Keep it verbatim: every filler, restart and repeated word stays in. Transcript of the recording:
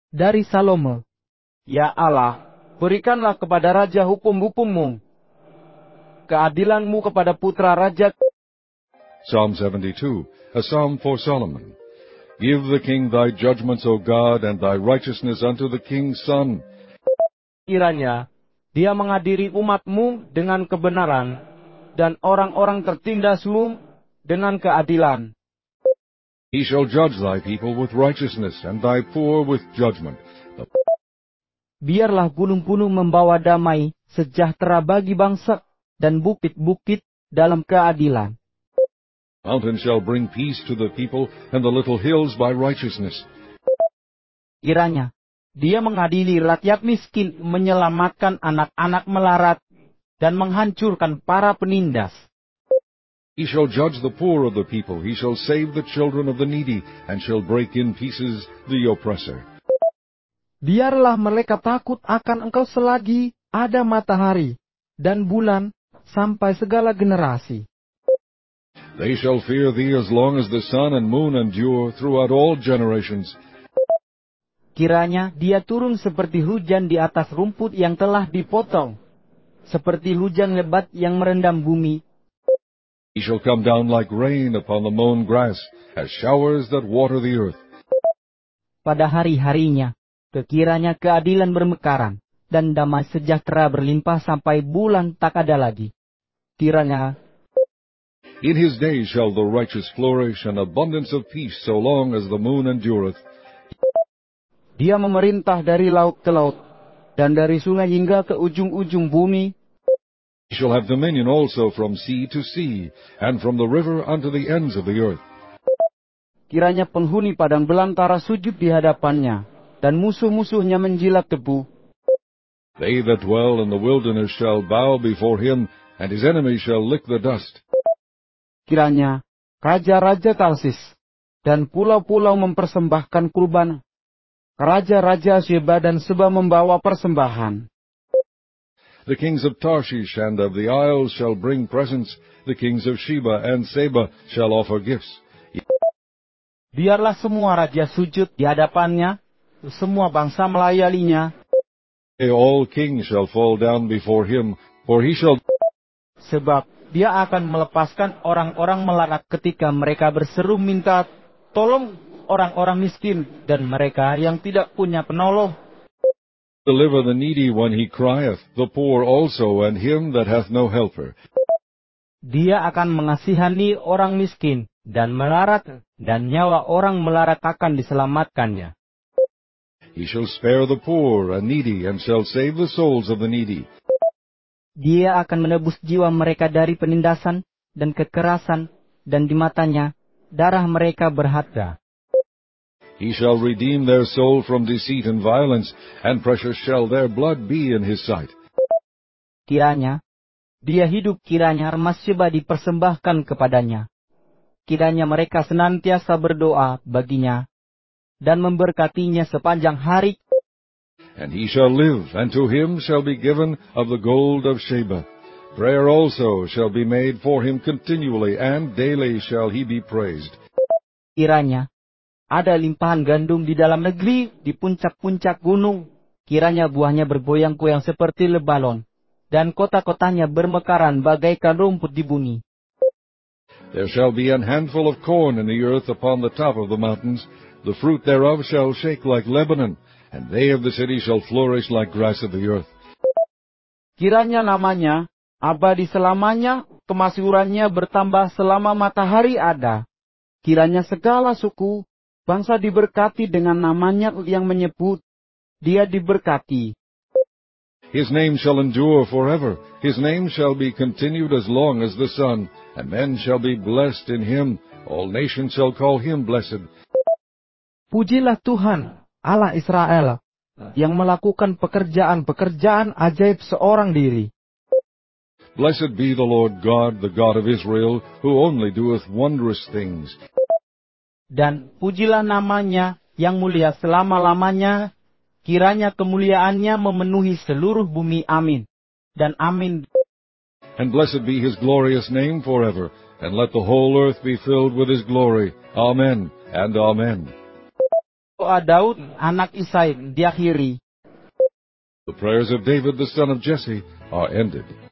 dari Salomo. Ya Allah, berikanlah kepada raja hukum-hukum-Mu, keadilan-Mu kepada putra raja. Psalm seventy-two, a psalm for Solomon. Give the king thy judgments, O God, and thy righteousness unto the king's son. Kiranya dia mengadili umat-Mu dengan kebenaran, dan orang-orang tertindas-Mu dengan keadilan. He shall judge thy people with righteousness, and thy poor with judgment. Biarlah gunung-gunung membawa damai sejahtera bagi bangsa, dan bukit-bukit dalam keadilan. Mountains shall bring peace to the people, and the little hills by righteousness. Kiranya dia mengadili rakyat miskin, menyelamatkan anak-anak melarat, dan menghancurkan para penindas. He shall judge the poor of the people, he shall save the children of the needy, and shall break in pieces the oppressor. Biarlah mereka takut akan Engkau selagi ada matahari dan bulan sampai segala generasi. They shall fear thee as long as the sun and moon endure throughout all generations. Kiranya dia turun seperti hujan di atas rumput yang telah dipotong, seperti hujan lebat yang merendam bumi. He shall come down like rain upon the mown grass, as showers that water the earth. Pada hari-harinya, kekiranya keadilan bermekaran, dan damai sejahtera berlimpah sampai bulan tak ada lagi. Kiranya, in his days shall the righteous flourish, and abundance of peace so long as the moon endureth. Dia memerintah dari laut ke laut, dan dari sungai hingga ke ujung-ujung bumi. He shall have dominion also from sea to sea, and from the river unto the ends of the earth. Kiranya penghuni padang belantara sujud di hadapannya, dan musuh-musuhnya menjilat debu. They that dwell in the wilderness shall bow before him, and his enemies shall lick the dust. Kiranya raja-raja Tarsis dan pulau-pulau mempersembahkan kurban. Raja-raja Sheba dan Seba membawa persembahan. The kings of Tarshish and of the isles shall bring presents. The kings of Sheba and Seba shall offer gifts. Biarlah semua raja sujud di hadapannya, semua bangsa melayaninya. All kings shall fall down before him, for he shall... Sebab dia akan melepaskan orang-orang melarat ketika mereka berseru minta tolong orang-orang miskin dan mereka yang tidak punya penolong. Deliver the needy when he crieth, the poor also, and him that hath no helper. Dia akan mengasihani orang miskin dan melarat, dan nyawa orang melarat akan diselamatkannya. He shall spare the poor and needy, and shall save the souls of the needy. Dia akan menebus jiwa mereka dari penindasan dan kekerasan, dan di matanya darah mereka berharga. He shall redeem their soul from deceit and violence, and precious shall their blood be in his sight. Kiranya dia hidup, kiranya emas Sheba dipersembahkan kepadanya. Kiranya mereka senantiasa berdoa baginya dan memberkatinya sepanjang hari. And he shall live, and to him shall be given of the gold of Sheba. Prayer also shall be made for him continually, and daily shall he be praised. Kiranya ada limpahan gandum di dalam negeri, di puncak-puncak gunung. Kiranya buahnya bergoyang-goyang seperti Lebanon, dan kota-kotanya bermekaran bagaikan rumput di bumi. There shall be an handful of corn in the earth upon the top of the mountains. The fruit thereof shall shake like Lebanon, and they of the city shall flourish like grass of the earth. Kiranya namanya abadi selamanya, kemasyhurannya bertambah selama matahari ada. Kiranya segala suku, bangsa diberkati dengan namanya yang menyebut, dia diberkati. His name shall endure forever. His name shall be continued as long as the sun, and men shall be blessed in him. All nations shall call him blessed. Pujilah Tuhan, Allah Israel, yang melakukan pekerjaan-pekerjaan ajaib seorang diri. Blessed be the Lord God, the God of Israel, who only doeth wondrous things. Dan pujilah namanya yang mulia selama-lamanya, kiranya kemuliaannya memenuhi seluruh bumi. Amin. Dan amin. And blessed be his glorious name forever, and let the whole earth be filled with his glory. Amen and amen. doa Daud anak Isai diakhiri. The prayers of David the son of Jesse are ended.